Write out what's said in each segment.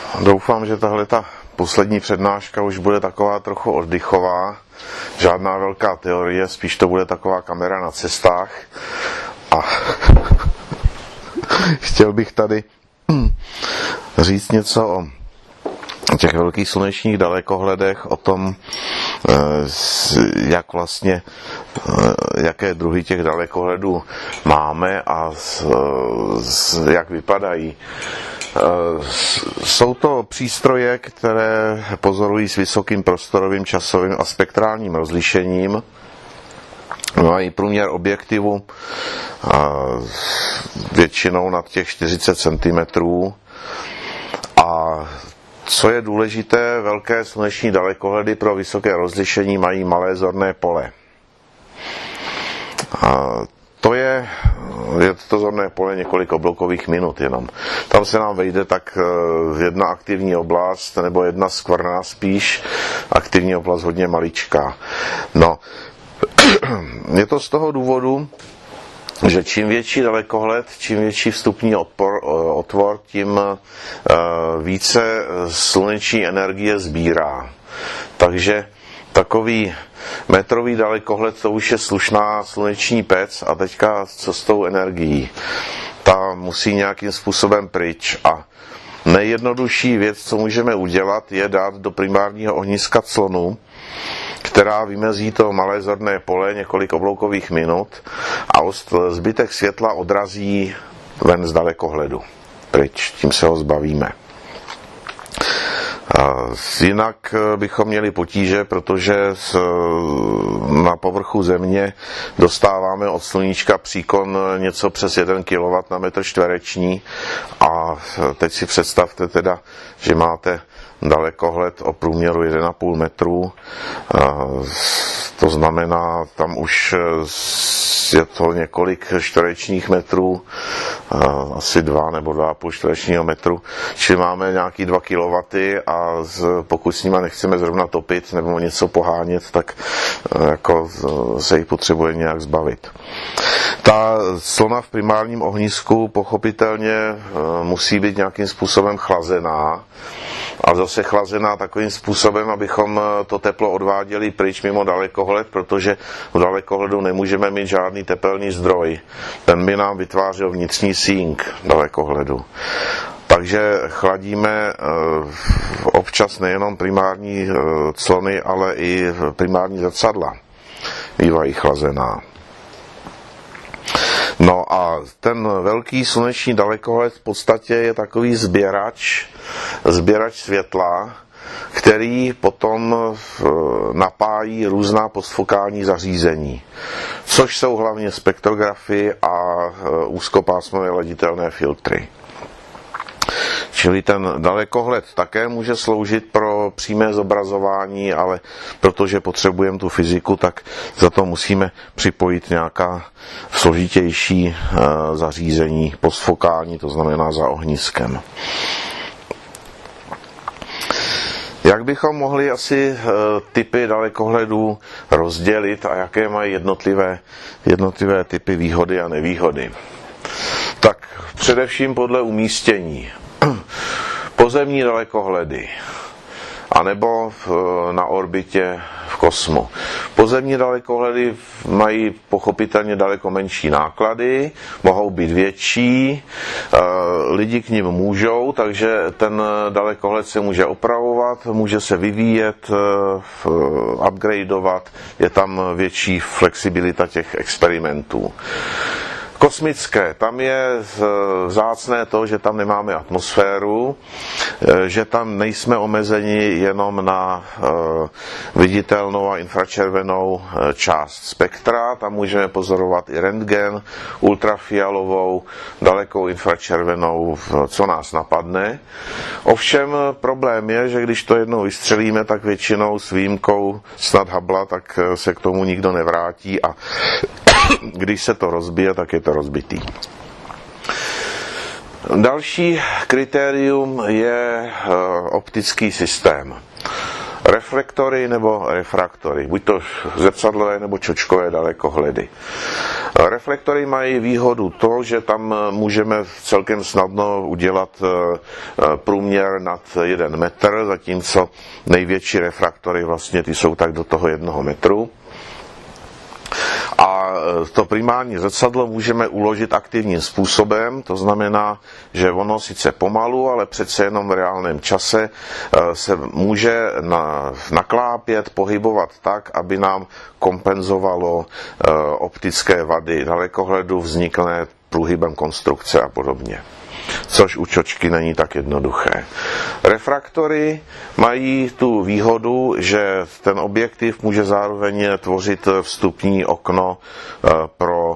Doufám, že tahle ta poslední přednáška už bude taková trochu oddychová. Žádná velká teorie, spíš to bude taková kamera na cestách. A chtěl bych tady říct něco o těch velkých slunečních dalekohledech, o tom, jak vlastně, jaké druhy těch dalekohledů máme a jak vypadají. Jsou to přístroje, které pozorují s vysokým prostorovým, časovým a spektrálním rozlišením. Mají průměr objektivu většinou nad těch 40 cm. A co je důležité, velké sluneční dalekohledy pro vysoké rozlišení mají malé zorné pole. To zorné pole několik obloukových minut jenom. Tam se nám vejde tak jedna aktivní oblast, nebo jedna skvrna spíš, aktivní oblast hodně maličká. No, je to z toho důvodu, že čím větší dalekohled, čím větší vstupní otvor, tím více sluneční energie sbírá. Takže takový metrový dalekohled, to už je slušná sluneční pec a teďka co s tou energií? Ta musí nějakým způsobem pryč a nejjednodušší věc, co můžeme udělat, je dát do primárního ohniska clonu, která vymezí to malé zorné pole několik obloukových minut a zbytek světla odrazí ven z dalekohledu. Pryč, tím se ho zbavíme. Jinak bychom měli potíže, protože na povrchu Země dostáváme od sluníčka příkon něco přes 1 kW na metr čtvereční a teď si představte teda, že máte dalekohled o průměru 1,5 metru, to znamená, tam už je to několik čtverečních metrů, asi 2 nebo 2,5 čtverečního metru, čili máme nějaký 2 kW a pokud s nima nechceme zrovna topit nebo něco pohánět, tak jako se jich potřebuje nějak zbavit. Ta clona v primárním ohnisku pochopitelně musí být nějakým způsobem chlazená, a zase chlazená takovým způsobem, abychom to teplo odváděli pryč mimo dalekohled, protože v dalekohledu nemůžeme mít žádný tepelný zdroj. Ten by nám vytvářel vnitřní sink dalekohledu. Takže chladíme občas nejenom primární clony, ale i primární zrcadla bývají chlazená. No a ten velký sluneční dalekohled v podstatě je takový sběrač světla, který potom napájí různá postfokální zařízení, což jsou hlavně spektrografy a úzkopásmové laditelné filtry. Čili ten dalekohled také může sloužit pro přímé zobrazování, ale protože potřebujeme tu fyziku, tak za to musíme připojit nějaká složitější zařízení postfokální, to znamená za ohniskem. Jak bychom mohli asi typy dalekohledů rozdělit a jaké mají jednotlivé typy výhody a nevýhody? Tak především podle umístění. Pozemní dalekohledy, anebo na orbitě v kosmu. Pozemní dalekohledy mají pochopitelně daleko menší náklady, mohou být větší, lidi k nim můžou, takže ten dalekohled se může opravovat, může se vyvíjet, upgradeovat, je tam větší flexibilita těch experimentů. Kosmické, tam je vzácné to, že tam nemáme atmosféru, že tam nejsme omezeni jenom na viditelnou a infračervenou část spektra, tam můžeme pozorovat i rentgen, ultrafialovou, dalekou infračervenou, co nás napadne. Ovšem problém je, že když to jednou vystřelíme, tak většinou s výjimkou snad Hubbla, tak se k tomu nikdo nevrátí a když se to rozbije, tak je to rozbitý. Další kritérium je optický systém. Reflektory nebo refraktory, buď to zrcadlové nebo čočkové dalekohledy. Reflektory mají výhodu to, že tam můžeme celkem snadno udělat průměr nad 1 metr, zatímco největší refraktory vlastně ty jsou tak do toho 1 metru. A to primární zrcadlo můžeme uložit aktivním způsobem, to znamená, že ono sice pomalu, ale přece jenom v reálném čase se může naklápět, pohybovat tak, aby nám kompenzovalo optické vady dalekohledu vzniklé průhybem konstrukce a podobně. Což u čočky není tak jednoduché. Refraktory mají tu výhodu, že ten objektiv může zároveň tvořit vstupní okno pro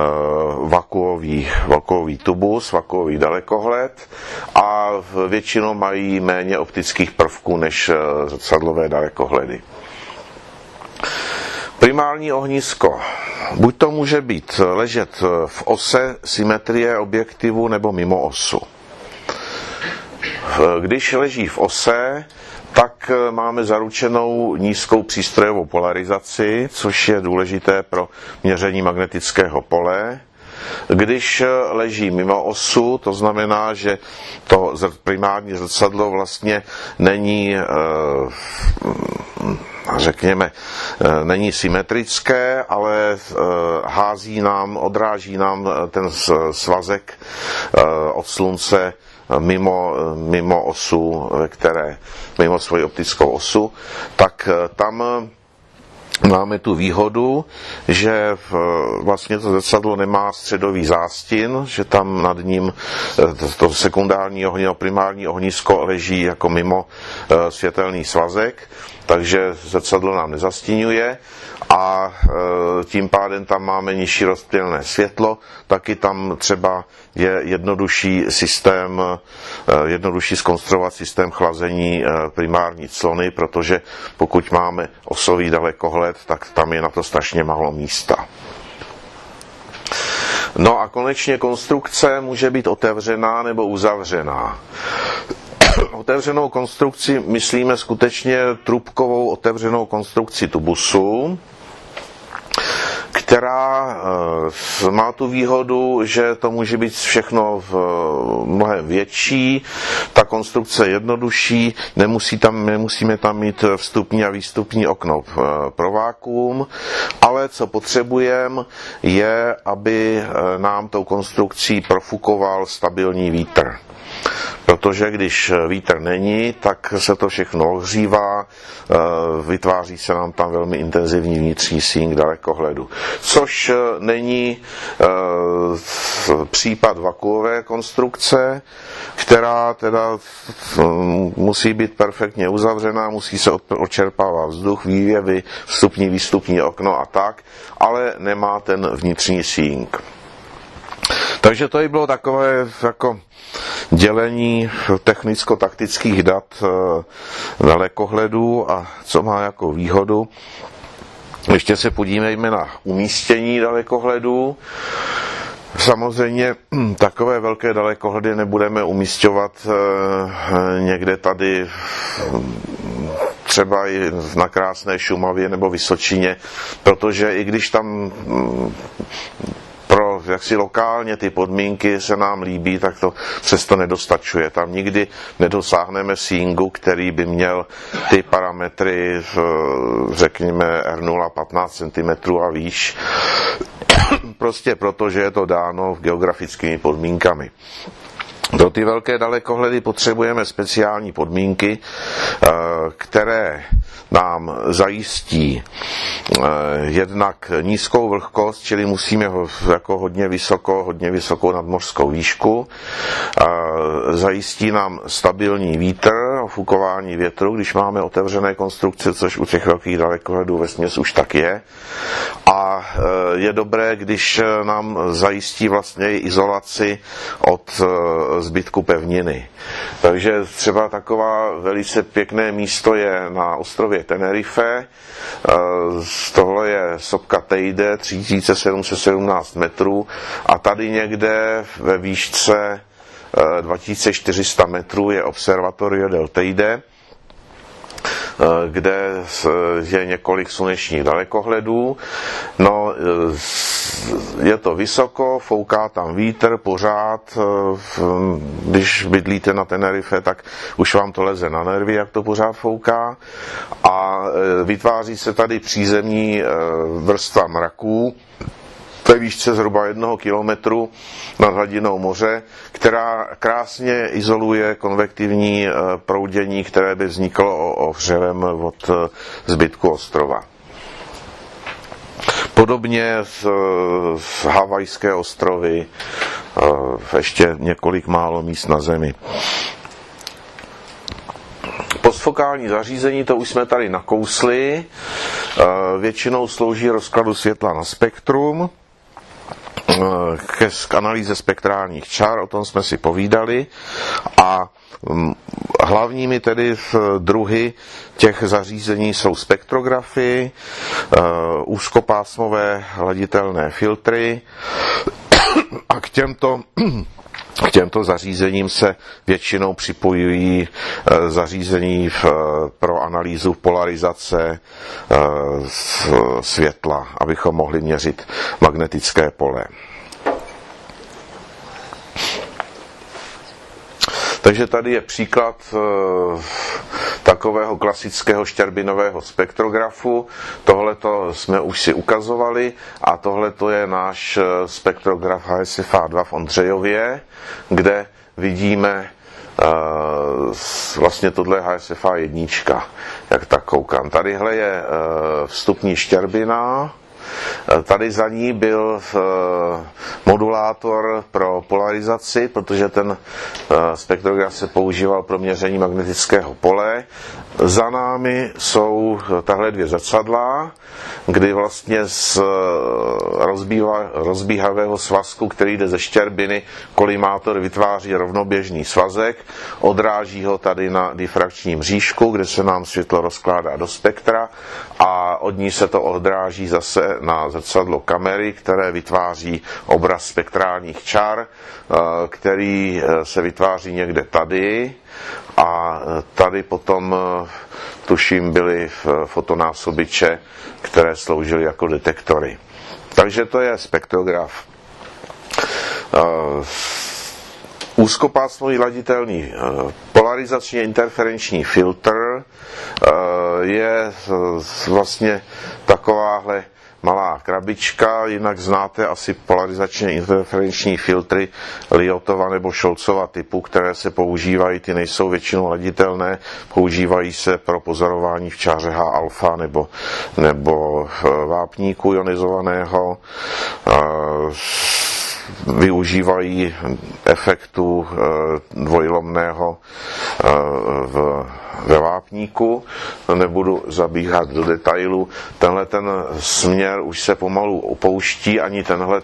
vakuový tubus, vakuový dalekohled a většinou mají méně optických prvků než zrcadlové dalekohledy. Primární ohnisko. Buď to může být ležet v ose symetrie objektivu nebo mimo osu. Když leží v ose, tak máme zaručenou nízkou přístrojovou polarizaci, což je důležité pro měření magnetického pole. Když leží mimo osu, to znamená, že to primární zrcadlo vlastně není řekněme, není symetrické, ale odráží nám ten svazek od slunce mimo osu, mimo svoji optickou osu, tak tam máme tu výhodu, že vlastně to zrcadlo nemá středový zástin, že tam nad ním to sekundární primární ohnisko leží jako mimo světelný svazek, takže zrcadlo nám nezastínuje a tím pádem tam máme nižší rozptylné světlo, taky tam třeba je jednodušší zkonstruovat systém chlazení primární clony, protože pokud máme osový dalekohled, tak tam je na to strašně málo místa. No a konečně konstrukce může být otevřená nebo uzavřená. Otevřenou konstrukci myslíme skutečně trubkovou otevřenou konstrukci tubusu, která má tu výhodu, že to může být všechno mnohem větší, ta konstrukce je jednodušší, nemusíme tam mít vstupní a výstupní okno pro vakuum, ale co potřebujeme je, aby nám tou konstrukcí profukoval stabilní vítr. Protože když vítr není, tak se to všechno ohřívá, vytváří se nám tam velmi intenzivní vnitřní sink dalekohledu. Což není případ vakuové konstrukce, která teda musí být perfektně uzavřená, musí se odčerpávat vzduch, vývěvy, vstupní, výstupní okno a tak, ale nemá ten vnitřní sink. Takže to by bylo takové jako dělení technicko-taktických dat dalekohledů a co má jako výhodu. Ještě se podívejme na umístění dalekohledů. Samozřejmě takové velké dalekohledy nebudeme umísťovat někde tady třeba i na krásné Šumavě nebo Vysočině, protože i když tam jaksi lokálně ty podmínky se nám líbí, tak to přesto nedostačuje. Tam nikdy nedosáhneme singu, který by měl ty parametry, řekněme R0 15 cm a výš, prostě proto, že je to dáno geografickými podmínkami. Pro ty velké dalekohledy potřebujeme speciální podmínky, které nám zajistí jednak nízkou vlhkost, čili musíme jako hodně vysokou nadmořskou výšku. Zajistí nám stabilní vítr, ofukování větru, když máme otevřené konstrukce, což u těch velkých dalekohledů vesměs už tak je. A je dobré, když nám zajistí vlastně izolaci od zbytku pevniny. Takže třeba taková velice pěkné místo je na ostrově Tenerife. Tohle je sopka Teide, 3717 metrů a tady někde ve výšce 2400 metrů je Observatorio del Teide, kde je několik slunečních dalekohledů. No, je to vysoko, fouká tam vítr pořád, když bydlíte na Tenerife, tak už vám to leze na nervy, jak to pořád fouká, a vytváří se tady přízemní vrstva mraků ve výšce zhruba 1 kilometru nad hladinou moře, která krásně izoluje konvektivní proudění, které by vzniklo ohřevem od zbytku ostrova. Podobně z Havajské ostrovy, ještě několik málo míst na Zemi. Postfokální zařízení, to už jsme tady nakousli, většinou slouží rozkladu světla na spektrum, k analýze spektrálních čar, o tom jsme si povídali, a hlavními tedy druhy těch zařízení jsou spektrografy, úzkopásmové hladitelné filtry a k těmto zařízením se většinou připojují zařízení pro analýzu polarizace světla, abychom mohli měřit magnetické pole. Takže tady je příklad takového klasického štěrbinového spektrografu. Tohleto jsme už si ukazovali a tohleto je náš spektrograf HSFA2 v Ondřejově, kde vidíme vlastně tohle je HSFA1, jak tak koukám. Tadyhle je vstupní štěrbina. Tady za ní byl modulátor pro polarizaci, protože ten spektrograf se používal pro měření magnetického pole. Za námi jsou tahle 2 zrcadla, kdy vlastně z rozbíhavého svazku, který jde ze štěrbiny, kolimátor vytváří rovnoběžný svazek, odráží ho tady na difrakční mřížku, kde se nám světlo rozkládá do spektra, a od ní se to odráží zase na zrcadlo kamery, které vytváří obraz spektrálních čar, který se vytváří někde tady, a tady potom tuším byly fotonásobiče, které sloužily jako detektory. Takže to je spektrograf. Úzkopásmový laditelný polarizačně interferenční filtr je vlastně takováhle malá krabička, jinak znáte asi polarizačně interferenční filtry Lyotova nebo Scholzova typu, které se používají, ty nejsou většinou laditelné, používají se pro pozorování v čáře H-alfa nebo vápníku ionizovaného, využívají efektu dvojlomného ve vápníku. Nebudu zabíhat do detailu. Tenhle ten směr už se pomalu opouští, ani tenhle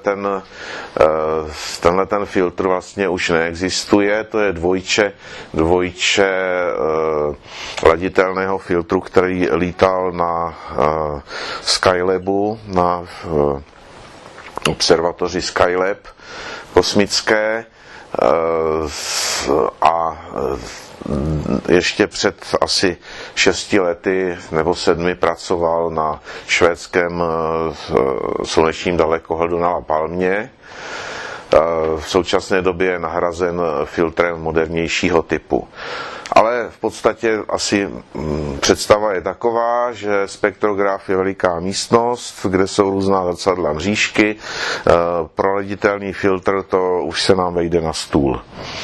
ten filtr vlastně už neexistuje. To je dvojče laditelného filtru, který lítal na Skylabu, na observatoři Skylab kosmické, a ještě před asi 6 lety nebo 7 pracoval na švédském slunečním dalekohledu na La Palmě. V současné době je nahrazen filtrem modernějšího typu. Ale v podstatě asi představa je taková, že spektrograf je veliká místnost, kde jsou různá zrcadla mřížky. Pro laditelný filtr to už se nám vejde na stůl.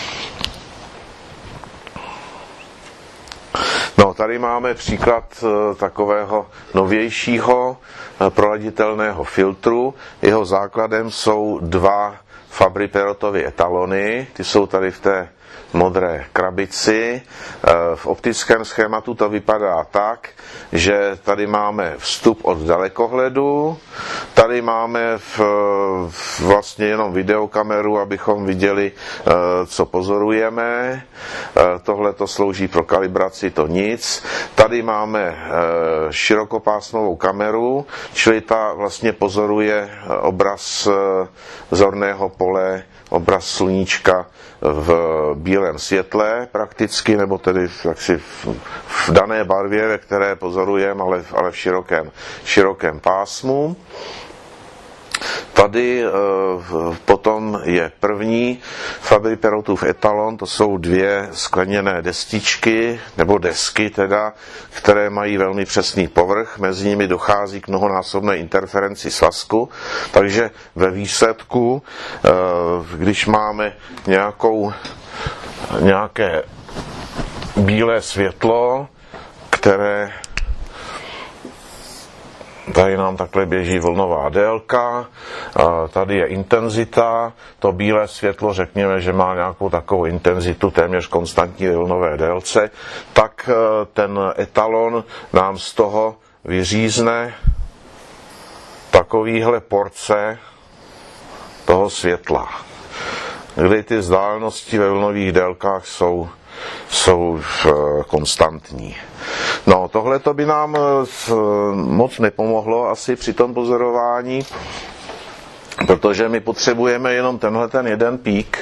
No, tady máme příklad takového novějšího proladitelného filtru. Jeho základem jsou 2 Fabry-Perotovy etalony, ty jsou tady v té modré krabici. V optickém schématu to vypadá tak, že tady máme vstup od dalekohledu, tady máme vlastně jenom videokameru, abychom viděli, co pozorujeme. Tohle to slouží pro kalibraci, to nic. Tady máme širokopásmovou kameru, čili ta vlastně pozoruje obraz zorného pole, obraz sluníčka v bílém světle prakticky, nebo tedy v dané barvě, ve které pozorujeme, ale v širokém pásmu. Tady potom je první Fabry-Perotův etalon, to jsou dvě skleněné destičky, nebo desky teda, které mají velmi přesný povrch, mezi nimi dochází k mnohonásobné interferenci svazku, takže ve výsledku, když máme nějaké bílé světlo, které tady nám takhle běží vlnová délka, tady je intenzita, to bílé světlo řekněme, že má nějakou takovou intenzitu téměř konstantní ve vlnové délce, tak ten etalon nám z toho vyřízne takovýhle porce toho světla, kdy ty vzdálenosti ve vlnových délkách jsou konstantní. No, tohle to by nám moc nepomohlo asi při tom pozorování, protože my potřebujeme jenom ten jeden pík,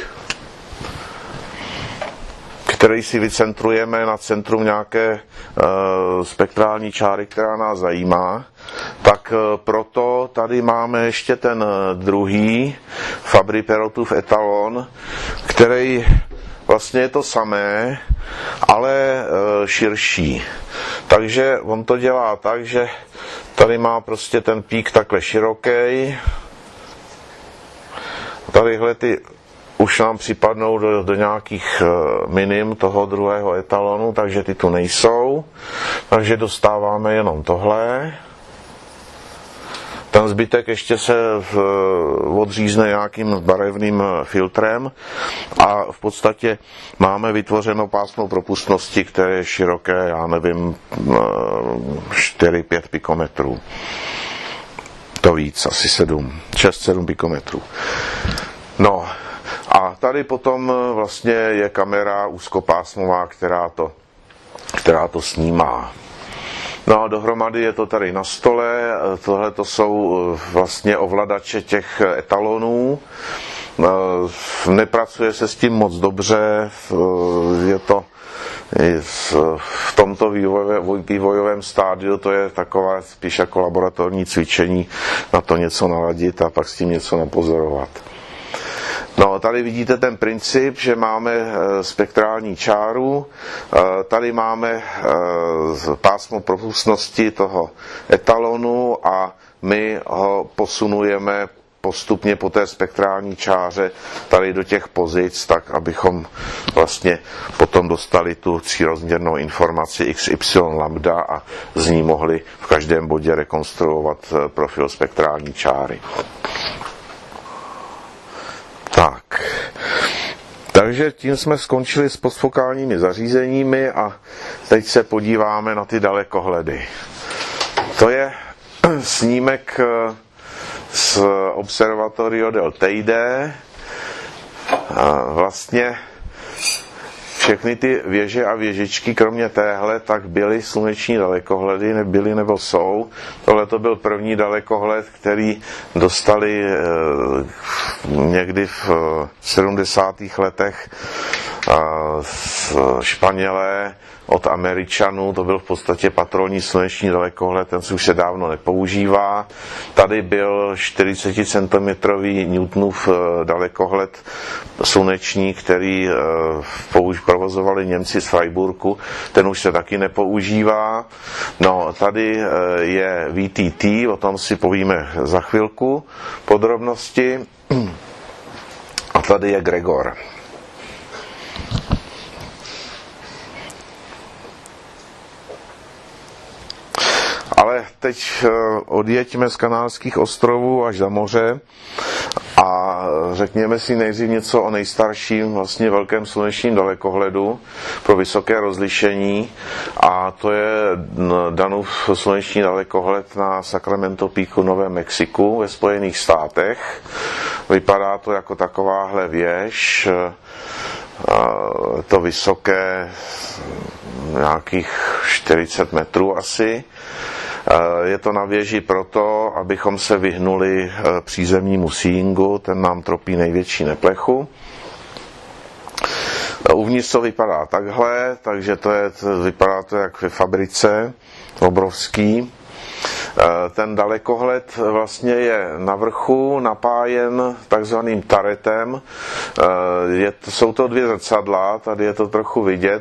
který si vycentrujeme na centrum nějaké spektrální čáry, která nás zajímá. Tak proto tady máme ještě ten druhý Fabry-Perotův etalon, který vlastně je to samé, ale širší. Takže on to dělá tak, že tady má prostě ten pík takhle široký. Tadyhle ty už nám připadnou do nějakých minim toho druhého etalonu, takže ty tu nejsou. Takže dostáváme jenom tohle. Ten zbytek ještě se odřízne nějakým barevným filtrem a v podstatě máme vytvořeno pásmo propustnosti, které je široké, já nevím, 4-5 pikometrů. To víc, asi 6-7 pikometrů. No a tady potom vlastně je kamera úzkopásmová, která to snímá. No a dohromady je to tady na stole, tohle to jsou vlastně ovladače těch etalonů, nepracuje se s tím moc dobře, je to v tomto vývojovém stádiu, to je takové spíš jako laboratorní cvičení, na to něco naladit a pak s tím něco napozorovat. No, tady vidíte ten princip, že máme spektrální čáru, tady máme pásmo propustnosti toho etalonu a my ho posunujeme postupně po té spektrální čáře tady do těch pozic, tak abychom vlastně potom dostali tu třírozměrnou informaci XY lambda a z ní mohli v každém bodě rekonstruovat profil spektrální čáry. Tak, takže tím jsme skončili s postfokálními zařízeními a teď se podíváme na ty dalekohledy. To je snímek z Observatorio del Teide. Vlastně všechny ty věže a věžičky, kromě téhle, tak byly sluneční dalekohledy, nebyly nebo jsou. Tohle to byl první dalekohled, který dostali někdy v 70. letech Španělé od Američanů, to byl v podstatě patronní sluneční dalekohled, ten už se dávno nepoužívá. Tady byl 40 cm Newtonův dalekohled sluneční, který provozovali Němci z Freiburgu, ten už se taky nepoužívá. No, tady je VTT, o tom si povíme za chvilku podrobnosti. A tady je Gregor. Ale teď odjeďme z Kanárských ostrovů až za moře a řekněme si nejdřív něco o nejstarším vlastně velkém slunečním dalekohledu pro vysoké rozlišení, a to je Danův sluneční dalekohled na Sacramento Peaku, Novém Mexiku ve Spojených státech. Vypadá to jako takováhle věž, to vysoké nějakých 40 metrů asi. Je to na věži proto, abychom se vyhnuli přízemnímu seeingu, ten nám tropí největší neplechu. Uvnitř to vypadá takhle, takže vypadá to jak ve fabrice, obrovský. Ten dalekohled vlastně je na vrchu napájen takzvaným taretem. Jsou to dvě zrcadla, tady je to trochu vidět,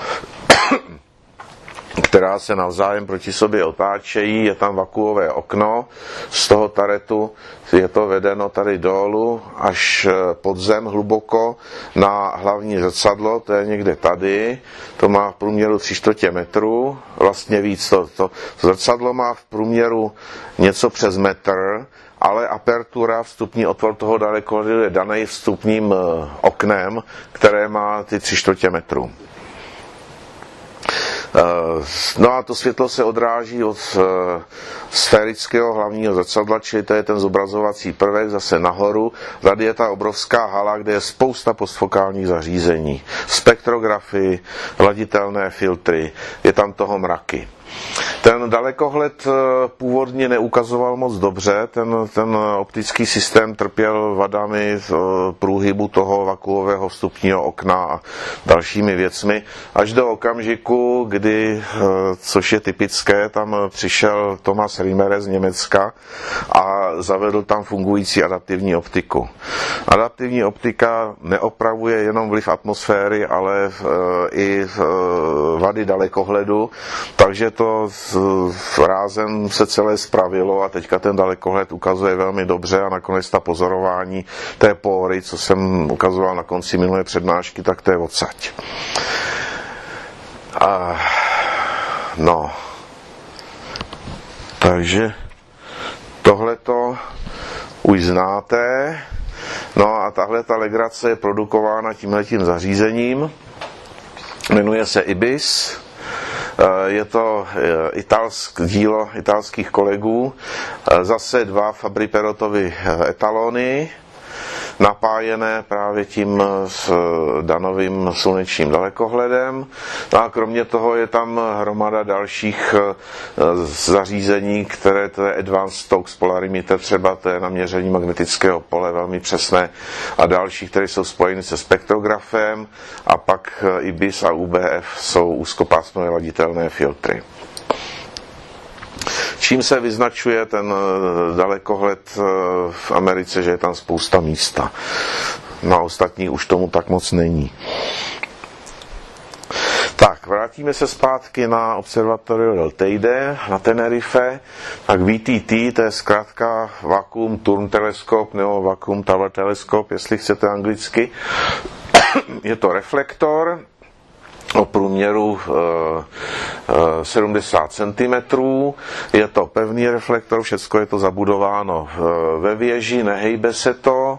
která se navzájem proti sobě otáčejí, je tam vakuové okno, z toho taretu je to vedeno tady dolů až pod zem hluboko na hlavní zrcadlo, to je někde tady, to má v průměru 3/4 metru, vlastně víc, to zrcadlo má v průměru něco přes metr, ale apertura, vstupní otvor toho dalekohledu je daný vstupním oknem, které má ty 3/4 metru. No a to světlo se odráží od sférického hlavního zrcadla, čili to je ten zobrazovací prvek zase nahoru. Tady je ta obrovská hala, kde je spousta postfokálních zařízení. Spektrografy, laditelné filtry, je tam toho mraky. Ten dalekohled původně neukazoval moc dobře, ten optický systém trpěl vadami průhybu toho vakuového vstupního okna a dalšími věcmi, až do okamžiku, kdy, což je typické, tam přišel Thomas Riemer z Německa a zavedl tam fungující adaptivní optiku. Adaptivní optika neopravuje jenom vliv atmosféry, ale i vady dalekohledu, takže to rázem se celé spravilo a teďka ten dalekohled ukazuje velmi dobře a nakonec ta pozorování té póry, co jsem ukazoval na konci minulé přednášky, tak to je odsaď. No. Takže tohleto už znáte. No a tahle ta legrace je produkována tímhletím zařízením. Jmenuje se IBIS. Je to dílo italských kolegů. Zase dva Fabry-Perotovy etalony, napájené právě tím s danovým slunečním dalekohledem. No a kromě toho je tam hromada dalších zařízení, které to je Advanced Stokes Polarimeter, třeba to je na měření magnetického pole velmi přesné, a další, které jsou spojeny se spektrografem, a pak IBIS a UBF jsou úzkopásmové laditelné filtry. Čím se vyznačuje ten dalekohled v Americe, že je tam spousta místa. Na ostatní už tomu tak moc není. Tak, vrátíme se zpátky na Observatorio del Teide na Tenerife. Tak VTT, to je zkrátka Vacuum Turn Telescope nebo Vacuum Tower Telescope, jestli chcete anglicky. Je to reflektor o průměru 70 cm. Je to pevný reflektor, všechno je to zabudováno ve věži, nehejbe se to.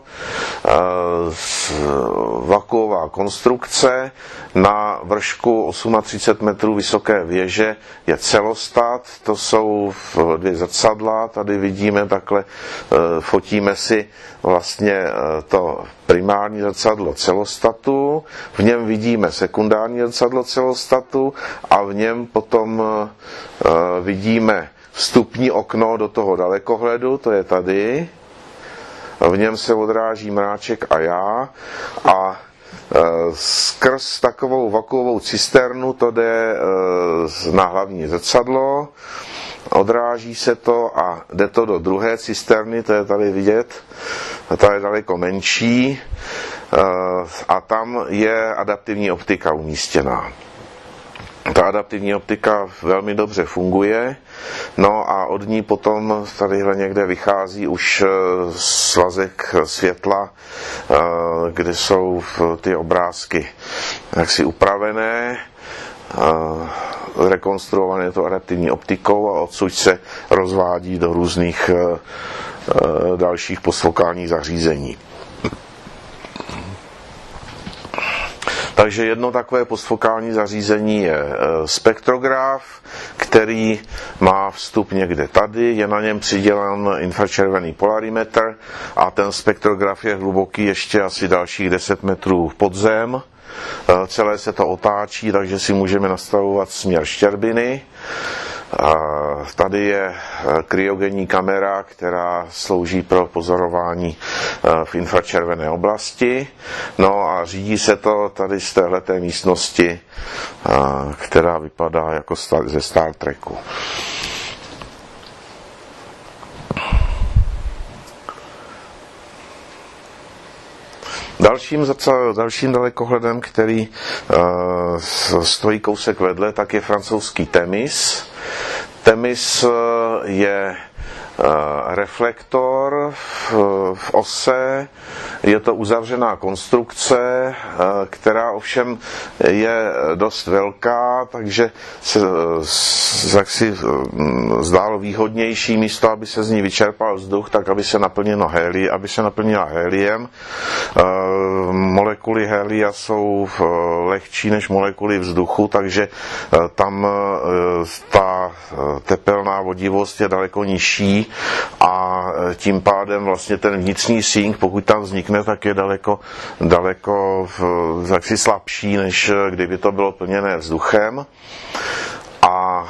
Vakuová konstrukce. Na vršku 38 metrů vysoké věže je celostat, to jsou dvě zrcadla, tady vidíme takhle, fotíme si vlastně to primární zrcadlo celostatu, v něm vidíme sekundární zrcadlo celostatu a v něm potom vidíme vstupní okno do toho dalekohledu, to je tady, v něm se odráží mráček a já, a skrz takovou vakuovou cisternu to jde na hlavní zrcadlo, odráží se to a jde to do druhé cisterny, to je tady vidět, ta je daleko menší, a tam je adaptivní optika umístěná. Ta adaptivní optika velmi dobře funguje, no a od ní potom tadyhle někde vychází už svazek světla, kde jsou ty obrázky jaksi upravené, rekonstruované to adaptivní optikou, a odsud se rozvádí do různých dalších postfokálních zařízení. Takže jedno takové postfokální zařízení je spektrograf, který má vstup někde tady, je na něm přidělen infračervený polarimetr a ten spektrograf je hluboký ještě asi dalších 10 metrů pod zem. Celé se to otáčí, takže si můžeme nastavovat směr štěrbiny. Tady je kryogenní kamera, která slouží pro pozorování v infračervené oblasti. No a řídí se to tady z téhleté místnosti, která vypadá jako ze Star Treku. Dalším dalekohledem, který stojí kousek vedle, tak je francouzský Temis. Temis je reflektor v ose, je to uzavřená konstrukce, která ovšem je dost velká, takže se jaksi zdálo výhodnější místo, aby se z ní vyčerpal vzduch, tak aby se naplnila héliem. Molekuly hélia jsou lehčí než molekuly vzduchu, takže tam ta tepelná vodivost je daleko nižší a tím pádem vlastně ten vnitřní sink, pokud tam vznikne, tak je daleko jaksi slabší, než kdyby to bylo plněné vzduchem. A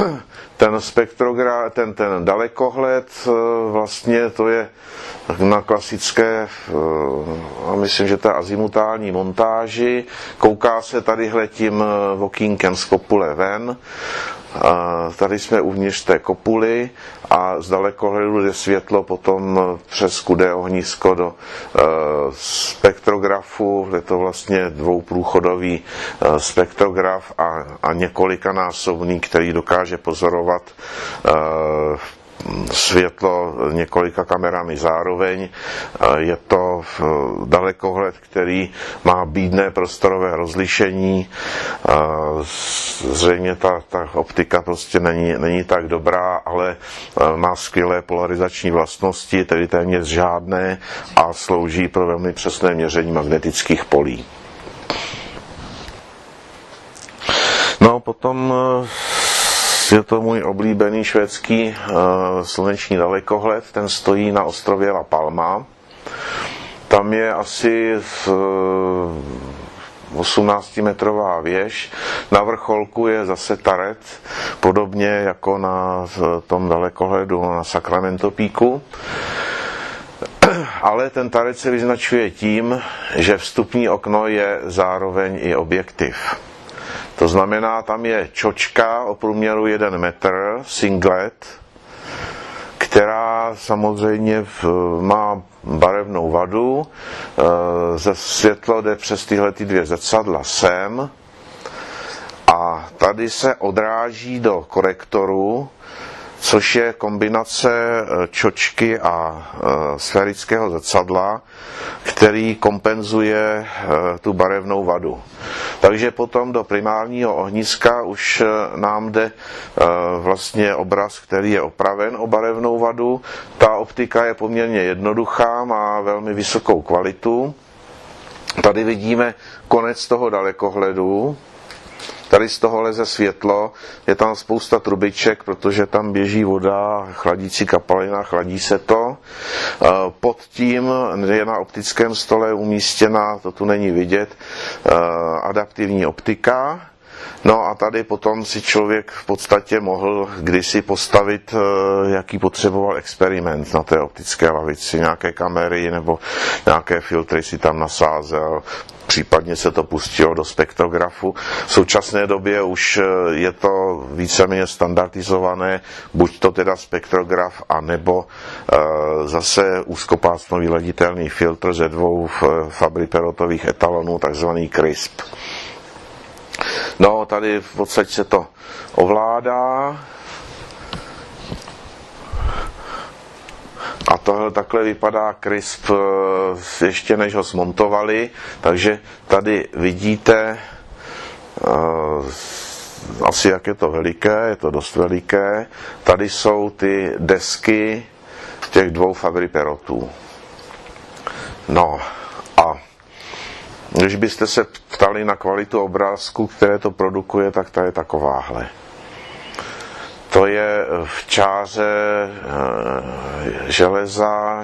ten dalekohled vlastně to je na klasické, myslím, že to je azimutální montáži. Kouká se tadyhle tím okýnkem z kopule ven. Tady jsme uvnitř té kopuly a z dalekohledu jde světlo potom přes kudé ohnisko do spektrografu. Je to vlastně dvouprůchodový spektrograf a několikanásobný, který dokáže pozorovat světlo několika kamerami zároveň. Je to dalekohled, který má bídné prostorové rozlišení. Zřejmě ta optika prostě není tak dobrá, ale má skvělé polarizační vlastnosti, tedy téměř žádné, a slouží pro velmi přesné měření magnetických polí. No potom je to můj oblíbený švédský sluneční dalekohled, ten stojí na ostrově La Palma. Tam je asi 18metrová věž, na vrcholku je zase taret, podobně jako na tom dalekohledu na Sacramento Peaku. Ale ten taret se vyznačuje tím, že vstupní okno je zároveň i objektiv. To znamená, tam je čočka o průměru 1 metr, singlet, která samozřejmě má barevnou vadu. Ze světlo jde přes tyhle dvě zrcadla sem a tady se odráží do korektoru, což je kombinace čočky a sférického zrcadla, který kompenzuje tu barevnou vadu. Takže potom do primárního ohniska už nám jde vlastně obraz, který je opraven o barevnou vadu. Ta optika je poměrně jednoduchá, má velmi vysokou kvalitu. Tady vidíme konec toho dalekohledu. Tady z toho leze světlo, je tam spousta trubiček, protože tam běží voda, chladící kapalina, chladí se to. Pod tím je na optickém stole umístěna, to tu není vidět, adaptivní optika. No a tady potom si člověk v podstatě mohl kdysi postavit, jaký potřeboval experiment na té optické lavici, nějaké kamery nebo nějaké filtry si tam nasázel, případně se to pustilo do spektrografu. V současné době už je to víceméně standardizované, buď to teda spektrograf, anebo zase úzkopásmový leditelný filtr ze dvou Fabry-Perotových etalonů, takzvaný CRISP. No, tady v podstatě se to ovládá. A tohle takhle vypadá CRISP ještě než ho smontovali, takže tady vidíte asi jak je to veliké, je to dost veliké. Tady jsou ty desky těch dvou Fabry-Perotů. No a když byste se ptali na kvalitu obrázku, které to produkuje, tak ta je takováhle. To je v čáře železa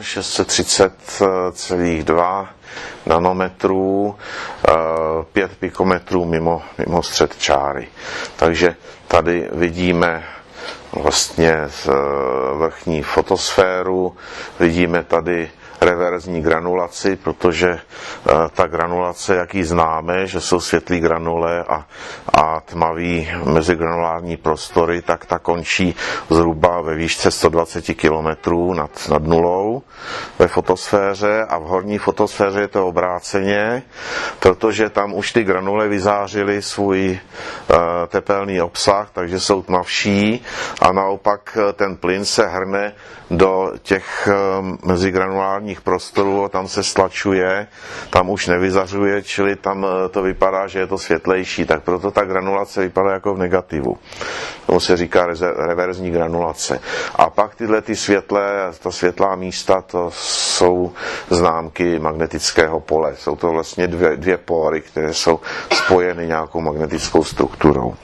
630,2 nanometrů, 5 pikometrů mimo střed čáry. Takže tady vidíme vlastně vrchní fotosféru, vidíme tady reverzní granulaci, protože ta granulace, jak ji známe, že jsou světlý granule a tmavý mezigranulární prostory, tak ta končí zhruba ve výšce 120 km nad nulou ve fotosféře, a v horní fotosféře je to obráceně, protože tam už ty granule vyzářily svůj tepelný obsah, takže jsou tmavší, a naopak ten plyn se hrne do těch mezigranulárních prostorů a tam se stlačuje, tam už nevyzařuje, čili tam to vypadá, že je to světlejší, tak proto ta granulace vypadá jako v negativu. Tomu se říká reverzní granulace. A pak tyhle ty ta světlá místa, to jsou známky magnetického pole. Jsou to vlastně dvě póry, které jsou spojeny nějakou magnetickou strukturou.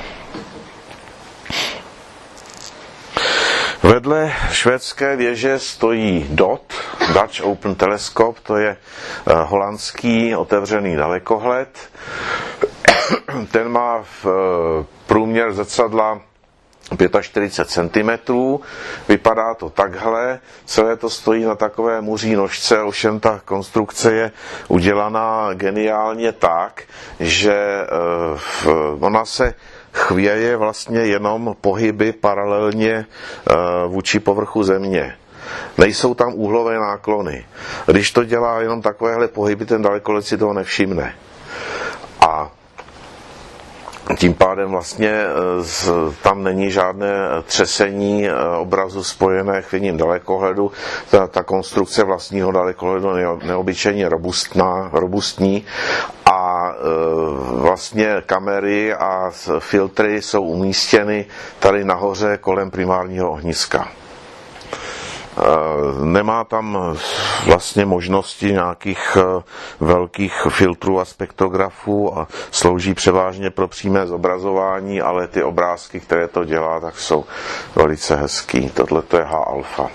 Vedle švédské věže stojí DOT, Dutch Open Telescope, to je holandský otevřený dalekohled. Ten má v průměr zrcadla 45 cm, vypadá to takhle, celé to stojí na takové muří nožce, ovšem ta konstrukce je udělaná geniálně tak, že ona se chvěje vlastně jenom pohyby paralelně vůči povrchu Země. Nejsou tam úhlové náklony. Když to dělá jenom takovéhle pohyby, ten dalekohled si toho nevšimne. A tím pádem vlastně tam není žádné třesení obrazu spojené chvěním dalekohledu. Ta konstrukce vlastního dalekohledu je neobyčejně robustní a vlastně kamery a filtry jsou umístěny tady nahoře kolem primárního ohniska. Nemá tam vlastně možnosti nějakých velkých filtrů a spektrografů a slouží převážně pro přímé zobrazování, ale ty obrázky, které to dělá, tak jsou velice hezký. Tohle to je H-alfa.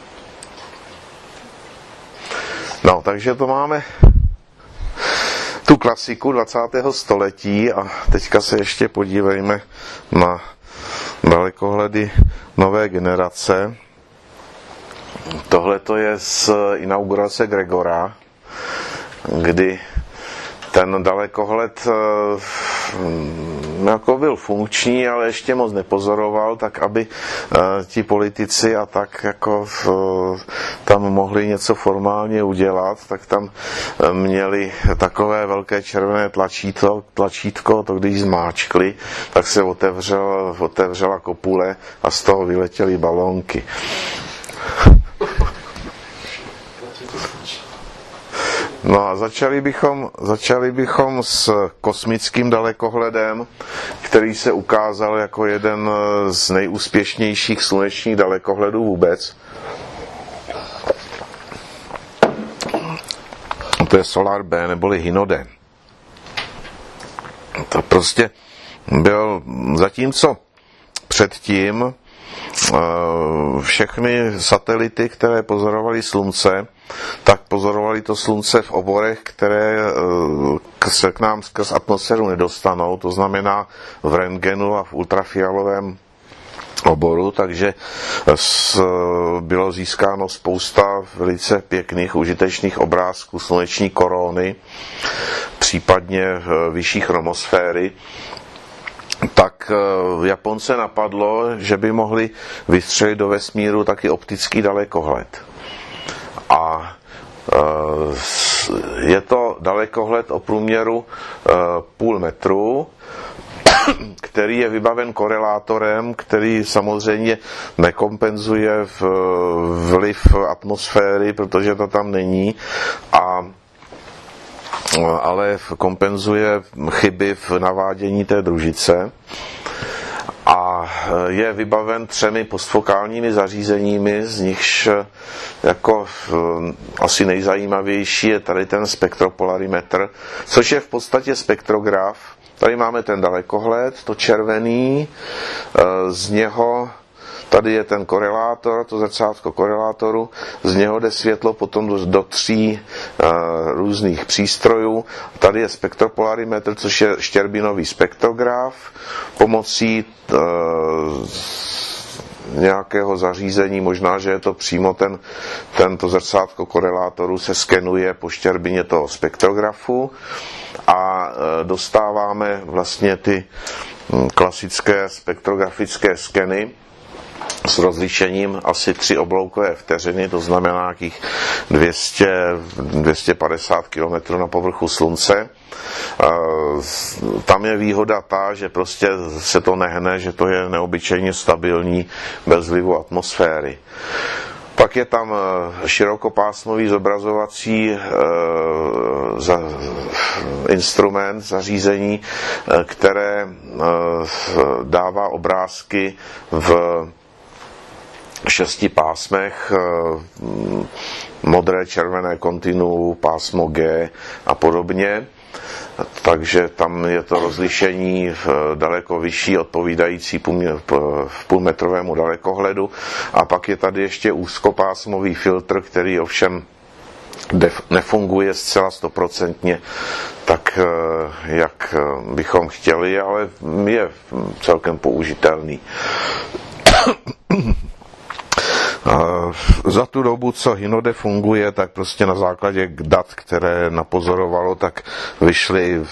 No, takže to máme tu klasiku 20. století a teďka se ještě podívejme na dalekohledy nové generace. Tohle to je z inaugurace Gregora, kdy ten dalekohled jako byl funkční, ale ještě moc nepozoroval, tak aby ti politici a tak jako tam mohli něco formálně udělat, tak tam měli takové velké červené tlačítko, to když zmáčkli, tak se otevřela kopule a z toho vyletěly balónky. No a začali bychom s kosmickým dalekohledem, který se ukázal jako jeden z nejúspěšnějších slunečních dalekohledů vůbec. To je Solar B neboli Hinode. To prostě byl, zatímco předtím všechny satelity, které pozorovaly slunce, tak pozorovali to slunce v oborech, které se k nám skrz atmosféru nedostanou, to znamená v rentgenu a v ultrafialovém oboru, takže bylo získáno spousta velice pěkných, užitečných obrázků sluneční korony, případně vyšší chromosféry. Tak Japonce napadlo, že by mohli vystřelit do vesmíru taky optický dalekohled. A je to dalekohled o průměru půl metru, který je vybaven korelátorem, který samozřejmě nekompenzuje vliv atmosféry, protože to tam není, ale kompenzuje chyby v navádění té družice. A je vybaven 3 postfokálními zařízeními, z nichž jako asi nejzajímavější je tady ten spektropolarimetr, což je v podstatě spektrograf. Tady máme ten dalekohled, to červený, z něho tady je ten korelátor, to zrcátko korelátoru, z něho jde světlo potom do 3 různých přístrojů. Tady je spektropolarimetr, což je štěrbinový spektrograf. Pomocí nějakého zařízení, možná, že je to přímo tento zrcátko korelátoru se skenuje po štěrbině toho spektrografu a dostáváme vlastně ty klasické spektrografické skeny s rozlišením asi 3 obloukové vteřiny, to znamená nějakých 200-250 km na povrchu Slunce. Tam je výhoda ta, že prostě se to nehne, že to je neobyčejně stabilní bez vlivu atmosféry. Pak je tam širokopásmový zobrazovací instrument, zařízení, které dává obrázky v 6 pásmech, modré, červené kontinuum, pásmo G a podobně. Takže tam je to rozlišení daleko vyšší, odpovídající půlmetrovému dalekohledu. A pak je tady ještě úzkopásmový filtr, který ovšem nefunguje zcela 100%, tak jak bychom chtěli, ale je celkem použitelný. Za tu dobu, co Hinode funguje, tak prostě na základě dat, které napozorovalo, tak vyšly,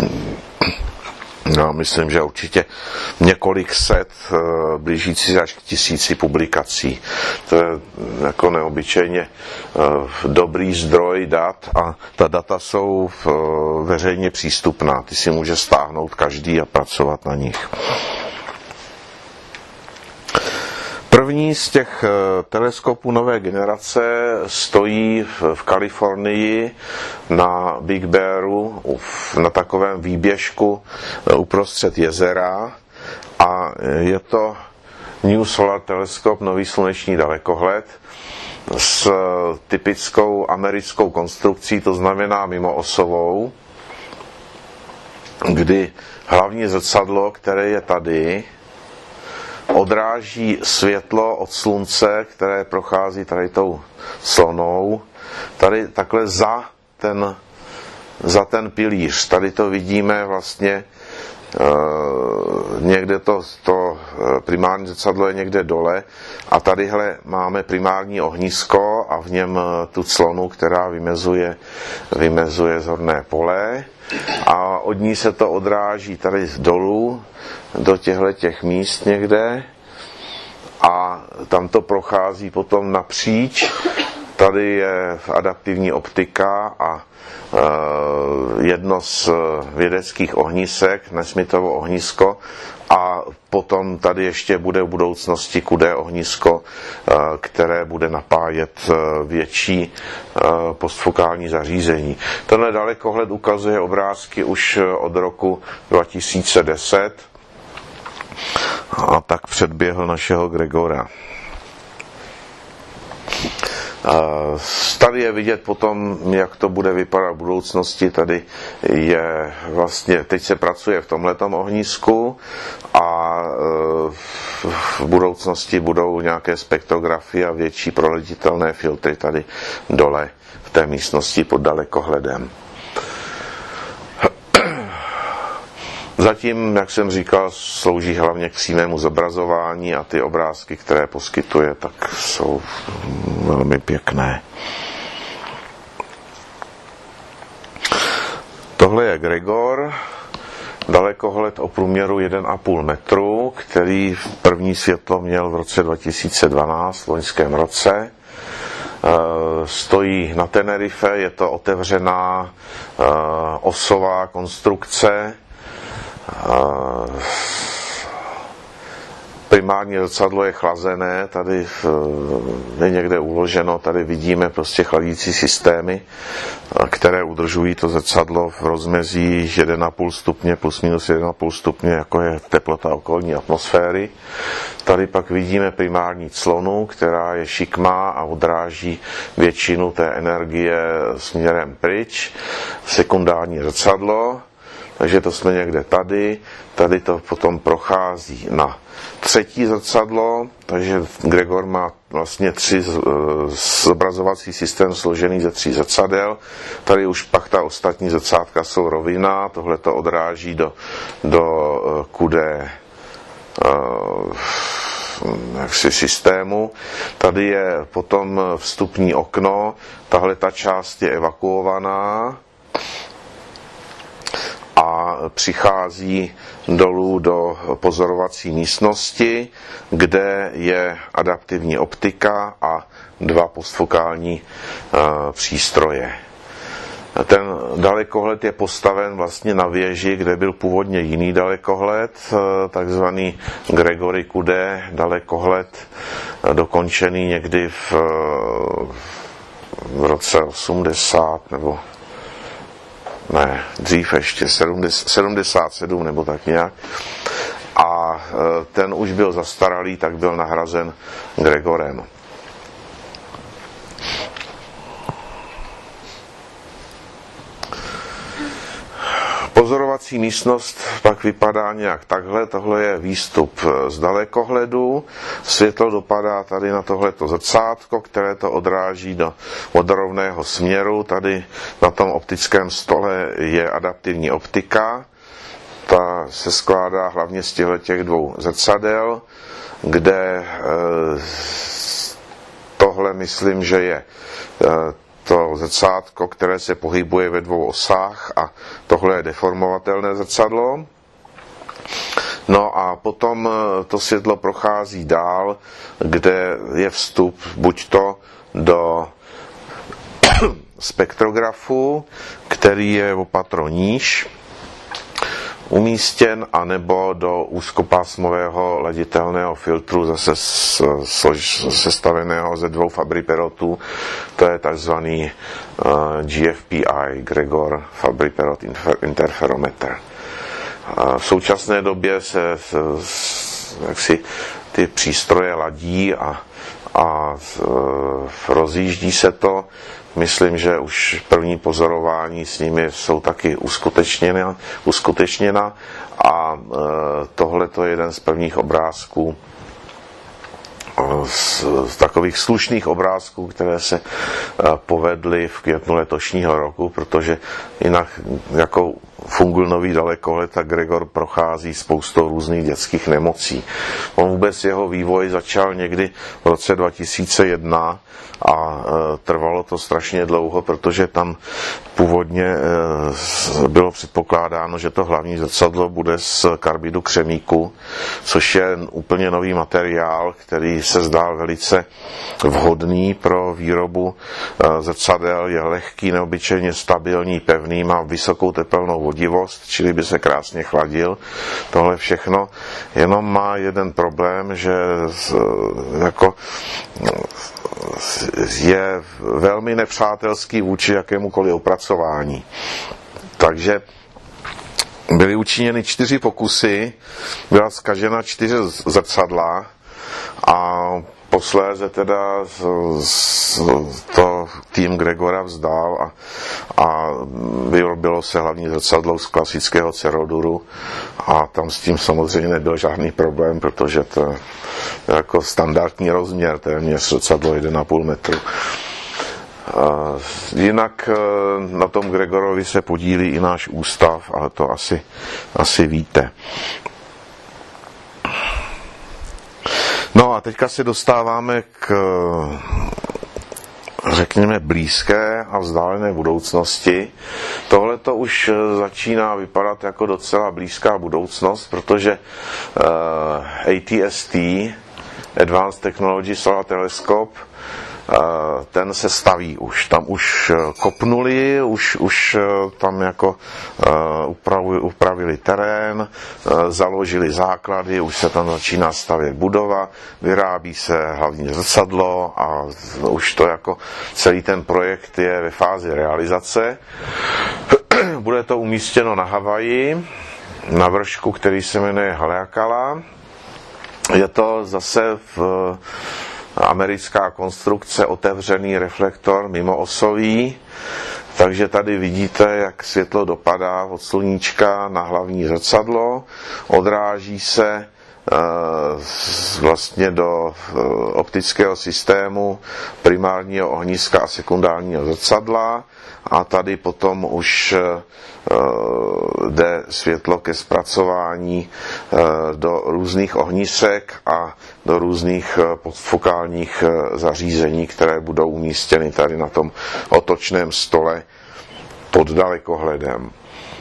myslím, že určitě několik set, blížící až k 1000 publikací. To je jako neobyčejně dobrý zdroj dat a ta data jsou veřejně přístupná. Ty si může stáhnout každý a pracovat na nich. První z těch teleskopů nové generace stojí v Kalifornii na Big Bearu na takovém výběžku uprostřed jezera a je to New Solar Telescope, nový sluneční dalekohled s typickou americkou konstrukcí, to znamená mimoosovou, kdy hlavní zrcadlo, které je tady, odráží světlo od slunce, které prochází tady tou clonou, tady takhle za ten pilíř. Tady to vidíme vlastně někde to primární zrcadlo je někde dole a tadyhle máme primární ohnisko a v něm tu clonu, která vymezuje zorné pole a od ní se to odráží tady dolů do těch míst někde a tam to prochází potom napříč. Tady je adaptivní optika a jedno z vědeckých ohnisek, Nesmithovo ohnisko, a potom tady ještě bude v budoucnosti QD ohnisko, které bude napájet větší postfokální zařízení. Tenhle dalekohled ukazuje obrázky už od roku 2010 a tak předběhl našeho Gregora. Tady je vidět potom, jak to bude vypadat v budoucnosti. Tady je vlastně, teď se pracuje v tomhletom ohnisku a v budoucnosti budou nějaké spektrografie a větší proletitelné filtry tady dole v té místnosti pod dalekohledem. Zatím, jak jsem říkal, slouží hlavně k přímému zobrazování a ty obrázky, které poskytuje, tak jsou velmi pěkné. Tohle je Gregor, dalekohled o průměru 1,5 metru, který první světlo měl v roce 2012, v loňském roce. Stojí na Tenerife, je to otevřená osová konstrukce. Primární zrcadlo je chlazené, tady je někde uloženo, tady vidíme prostě chladící systémy, které udržují to zrcadlo v rozmezí 1,5 stupně plus minus 1,5 stupně, jako je teplota okolní atmosféry. Tady pak vidíme primární clonu, která je šikmá a odráží většinu té energie směrem pryč. Sekundární zrcadlo, takže to jsme někde tady to potom prochází na třetí zrcadlo, takže Gregor má vlastně 3 zobrazovací systém složený ze 3 zrcadel. Tady už pak ta ostatní zrcátka jsou rovina, tohle to odráží do QD systému. Tady je potom vstupní okno, tahle ta část je evakuovaná a přichází dolů do pozorovací místnosti, kde je adaptivní optika a 2 postfokální přístroje. Ten dalekohled je postaven vlastně na věži, kde byl původně jiný dalekohled, takzvaný Gregory Coude dalekohled, dokončený někdy v roce 80 nebo ne, dřív ještě 77 nebo tak nějak. A ten už byl zastaralý, tak byl nahrazen Gregorem. Pozorovací místnost pak vypadá nějak takhle. Tohle je výstup z dalekohledu. Světlo dopadá tady na tohleto zrcátko, které to odráží do vodorovného směru. Tady na tom optickém stole je adaptivní optika. Ta se skládá hlavně z těch 2 zrcadel, kde tohle myslím, že je to zrcátko, které se pohybuje ve 2 osách, a tohle je deformovatelné zrcadlo. No a potom to světlo prochází dál, kde je vstup buď to do spektrografu, který je o patro níž umístěn, anebo do úzkopásmového laditelného filtru, zase sestaveného ze 2 Fabry-Perotů. To je takzvaný GFPI, Gregor Fabry-Perot interferometer. V současné době se jaksi ty přístroje ladí a rozjíždí se to. Myslím, že už první pozorování s nimi jsou taky uskutečněna a tohle to je jeden z prvních obrázků, z takových slušných obrázků, které se povedly v květnu letošního roku, protože jinak jako fungulnový dalekohled a Gregor prochází spoustou různých dětských nemocí. On vůbec jeho vývoj začal někdy v roce 2001 a trvalo to strašně dlouho, protože tam původně bylo předpokládáno, že to hlavní zrcadlo bude z karbidu křemíku, což je úplně nový materiál, který se zdál velice vhodný pro výrobu zrcadel. Je lehký, neobyčejně stabilní, pevný, má vysokou tepelnou vodivost, čili by se krásně chladil. Tohle všechno jenom má jeden problém, že jako je velmi nepřátelský vůči jakémukoliv opracování. Takže byly učiněny 4 pokusy, byla zkažena 4 zrcadla a posléze teda to tým Gregora vzdál a vyrobilo se hlavní zrcadlo z klasického ceroduru a tam s tím samozřejmě nebyl žádný problém, protože to je jako standardní rozměr, téměř zrcadlo 1,5 metru. Jinak na tom Gregorovi se podílí i náš ústav, ale to asi víte. No a teďka se dostáváme k, řekněme, blízké a vzdálené budoucnosti. Tohle to už začíná vypadat jako docela blízká budoucnost, protože ATST, Advanced Technology Solar Telescope, ten se staví už. Tam už kopnuli, už tam jako upravili terén, založili základy, už se tam začíná stavět budova, vyrábí se hlavní zrcadlo a už to jako celý ten projekt je ve fázi realizace. Bude to umístěno na Havaji, na vršku, který se jmenuje Haleakala. Je to zase americká konstrukce, otevřený reflektor mimoosový, takže tady vidíte, jak světlo dopadá od sluníčka na hlavní zrcadlo, odráží se vlastně do optického systému primárního ohniska a sekundárního zrcadla a tady potom už jde světlo ke zpracování do různých ohnisek a do různých podfokálních zařízení, které budou umístěny tady na tom otočném stole pod dalekohledem.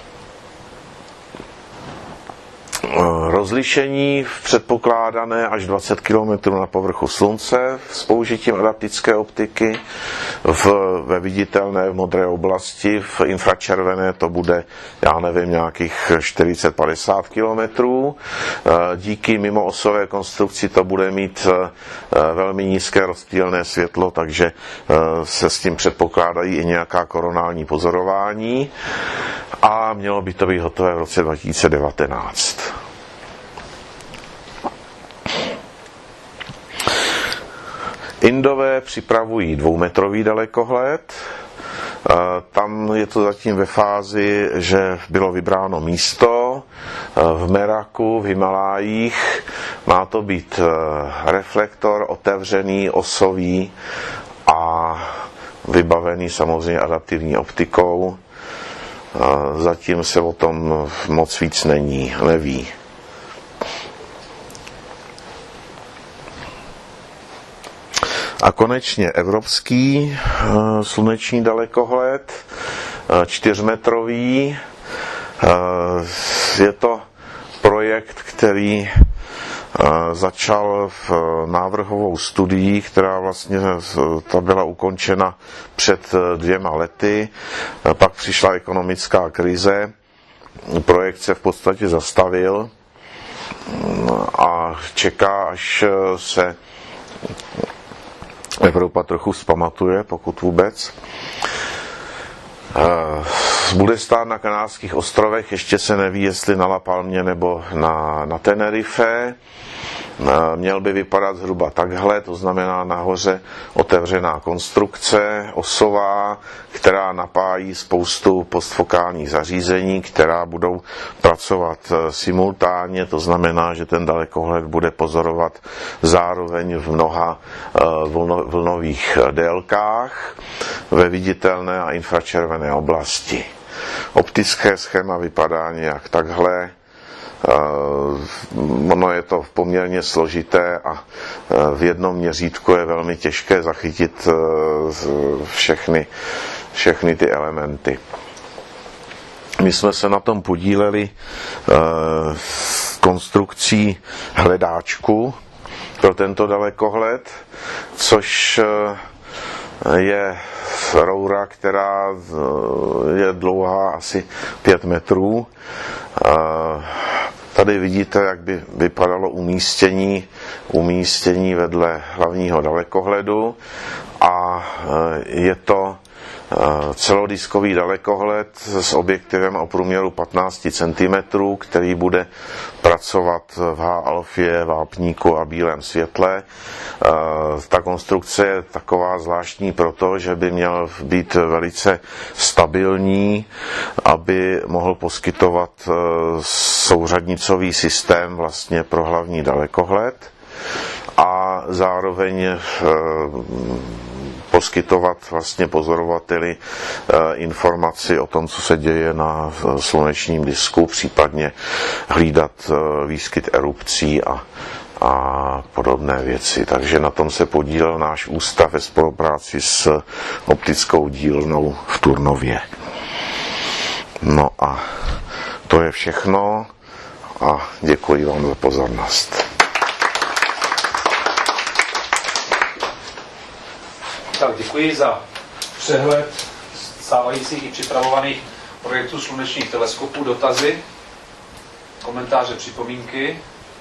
Rozlišení předpokládané až 20 km na povrchu slunce s použitím adaptické optiky, ve viditelné v modré oblasti, v infračervené to bude, já nevím, nějakých 40-50 km. Díky mimoosové konstrukci to bude mít velmi nízké rozptýlné světlo, takže se s tím předpokládají i nějaká koronální pozorování a mělo by to být hotové v roce 2019. Indové připravují 2metrový dalekohled. Tam je to zatím ve fázi, že bylo vybráno místo v Meraku, v Himalájích. Má to být reflektor otevřený, osový a vybavený samozřejmě adaptivní optikou. Zatím se o tom moc víc neví. A konečně evropský sluneční dalekohled, 4metrový. Je to projekt, který začal v návrhovou studií, která vlastně ta byla ukončena před 2 lety. Pak přišla ekonomická krize, projekt se v podstatě zastavil a čeká, až se Evropa trochu vzpamatuje, pokud vůbec. Bude stát na Kanárských ostrovech, ještě se neví, jestli na La Palmě nebo na Tenerife. Měl by vypadat zhruba takhle, to znamená nahoře otevřená konstrukce, osová, která napájí spoustu postfokálních zařízení, která budou pracovat simultánně, to znamená, že ten dalekohled bude pozorovat zároveň v mnoha vlnových délkách ve viditelné a infračervené oblasti. Optické schéma vypadá nějak takhle. Ono je to poměrně složité a v jednom měřítku je velmi těžké zachytit všechny ty elementy. My jsme se na tom podíleli s konstrukcí hledáčku pro tento dalekohled, což je roura, která je dlouhá asi 5 metrů. Tady vidíte, jak by vypadalo umístění vedle hlavního dalekohledu a je to celodiskový dalekohled s objektivem o průměru 15 cm, který bude pracovat v H-alfě, vápníku a bílém světle. Ta konstrukce je taková zvláštní proto, že by měl být velice stabilní, aby mohl poskytovat souřadnicový systém vlastně pro hlavní dalekohled a zároveň poskytovat vlastně pozorovateli informaci o tom, co se děje na slunečním disku, případně hlídat výskyt erupcí a podobné věci. Takže na tom se podílel náš ústav ve spolupráci s optickou dílnou v Turnově. No a to je všechno a děkuji vám za pozornost. Tak děkuji za přehled stávajících i připravovaných projektů slunečních teleskopů, dotazy, komentáře, připomínky.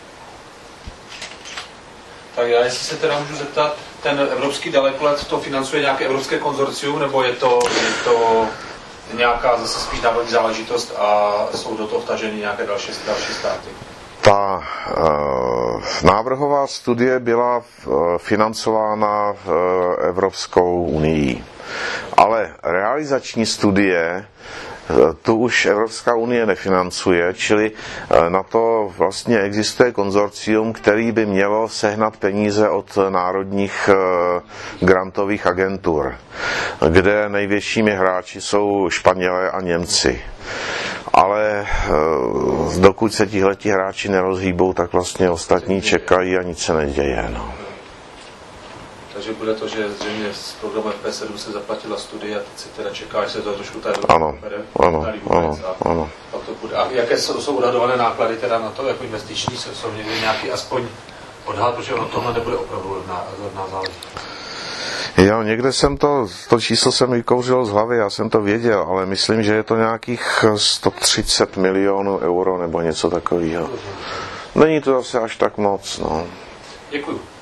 Tak já, jestli se teda můžu zeptat, ten evropský dalekohled to financuje nějaké evropské konzorcium, nebo je to nějaká zase spíš národní záležitost a jsou do toho vtaženy nějaké další státy? Ta návrhová studie byla financována Evropskou unii, ale realizační studie tu už Evropská unie nefinancuje, čili na to vlastně existuje konzorcium, který by mělo sehnat peníze od národních grantových agentur, kde největšími hráči jsou Španělé a Němci. Ale dokud se tihleti hráči nerozhýbou, tak vlastně ostatní čekají a nic se neděje. No. Takže bude to, že zřejmě z programu FP7 se zaplatila studie a teď se teda čeká, až se to trošku tady ano. Pak to bude. A jaké jsou odhadované náklady teda na to, jako investiční, jsou někdy nějaký aspoň odhad, protože ono tohle nebude opravdu levná záležitost. Jo, někde jsem to číslo jsem vykouřil z hlavy, já jsem to věděl, ale myslím, že je to nějakých 130 milionů euro nebo něco takového. Není to zase až tak moc, no. Děkuju.